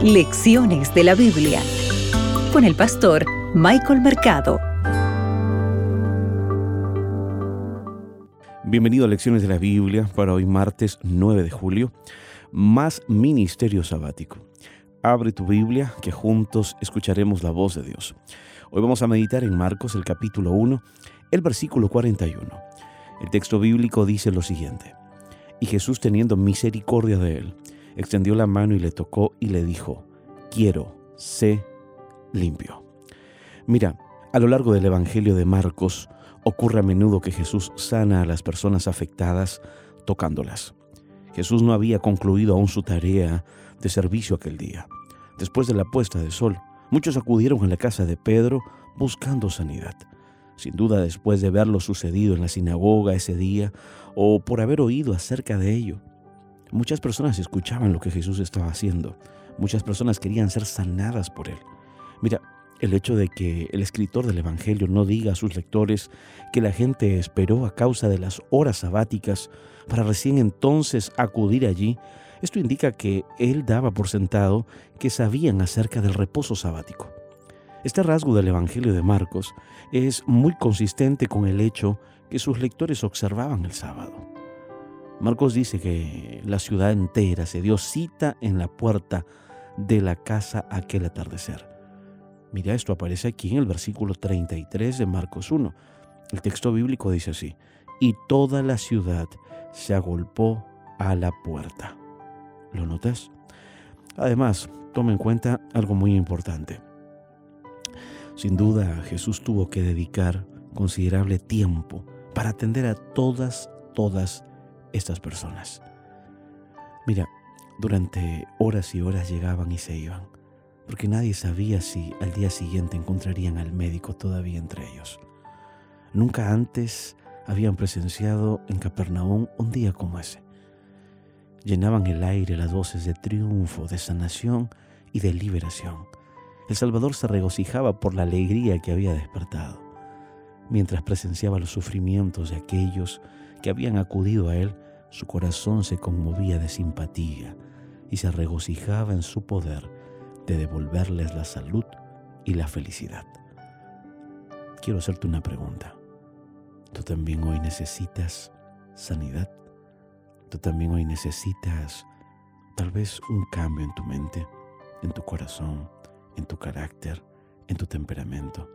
Lecciones de la Biblia con el pastor Michael Mercado. Bienvenido a Lecciones de la Biblia para hoy martes 9 de julio, más ministerio sabático. Abre tu Biblia que juntos escucharemos la voz de Dios. Hoy vamos a meditar en Marcos el capítulo 1, el versículo 41. El texto bíblico dice lo siguiente: Y Jesús, teniendo misericordia de él, extendió la mano y le tocó y le dijo: quiero, sé limpio. Mira, a lo largo del Evangelio de Marcos ocurre a menudo que Jesús sana a las personas afectadas tocándolas. Jesús no había concluido aún su tarea de servicio aquel día. Después de la puesta de sol, muchos acudieron a la casa de Pedro buscando sanidad. Sin duda, después de ver lo sucedido en la sinagoga ese día o por haber oído acerca de ello, muchas personas escuchaban lo que Jesús estaba haciendo. Muchas personas querían ser sanadas por él. Mira, el hecho de que el escritor del Evangelio no diga a sus lectores que la gente esperó a causa de las horas sabáticas para recién entonces acudir allí, esto indica que él daba por sentado que sabían acerca del reposo sabático. Este rasgo del Evangelio de Marcos es muy consistente con el hecho que sus lectores observaban el sábado. Marcos dice que la ciudad entera se dio cita en la puerta de la casa aquel atardecer. Mira, esto aparece aquí en el versículo 33 de Marcos 1. El texto bíblico dice así: y toda la ciudad se agolpó a la puerta. ¿Lo notas? Además, toma en cuenta algo muy importante. Sin duda, Jesús tuvo que dedicar considerable tiempo para atender a todas estas personas. Mira, durante horas y horas llegaban y se iban, porque nadie sabía si al día siguiente encontrarían al médico todavía entre ellos. Nunca antes habían presenciado en Capernaum un día como ese. Llenaban el aire las voces de triunfo, de sanación y de liberación. El Salvador se regocijaba por la alegría que había despertado. Mientras presenciaba los sufrimientos de aquellos que habían acudido a él, su corazón se conmovía de simpatía y se regocijaba en su poder de devolverles la salud y la felicidad. Quiero hacerte una pregunta. ¿Tú también hoy necesitas sanidad? ¿Tú también hoy necesitas tal vez un cambio en tu mente, en tu corazón, en tu carácter, en tu temperamento,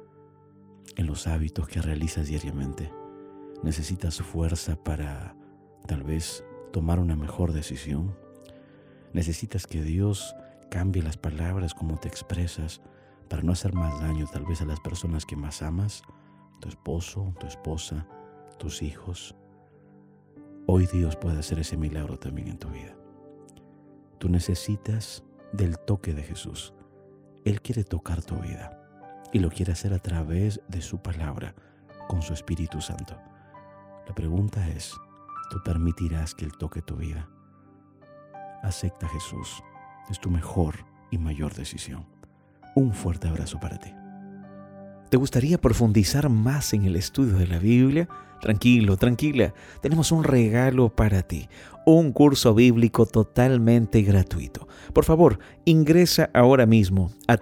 en los hábitos que realizas diariamente? ¿Necesitas fuerza para tal vez tomar una mejor decisión? ¿Necesitas que Dios cambie las palabras como te expresas para no hacer más daño tal vez a las personas que más amas? Tu esposo, tu esposa, tus hijos. Hoy Dios puede hacer ese milagro también en tu vida. Tú necesitas del toque de Jesús. Él quiere tocar tu vida y lo quiere hacer a través de su palabra, con su Espíritu Santo. La pregunta es: ¿tú permitirás que Él toque tu vida? Acepta a Jesús. Es tu mejor y mayor decisión. Un fuerte abrazo para ti. ¿Te gustaría profundizar más en el estudio de la Biblia? Tranquilo, tranquila. Tenemos un regalo para ti. Un curso bíblico totalmente gratuito. Por favor, ingresa ahora mismo a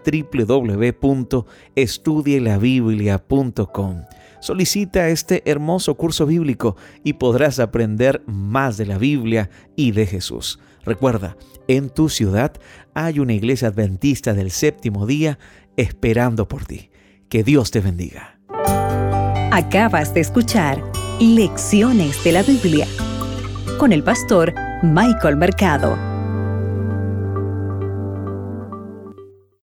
www.estudielabiblia.com. Solicita este hermoso curso bíblico y podrás aprender más de la Biblia y de Jesús. Recuerda, en tu ciudad hay una iglesia adventista del séptimo día esperando por ti. Que Dios te bendiga. Acabas de escuchar Lecciones de la Biblia con el pastor Michael Mercado.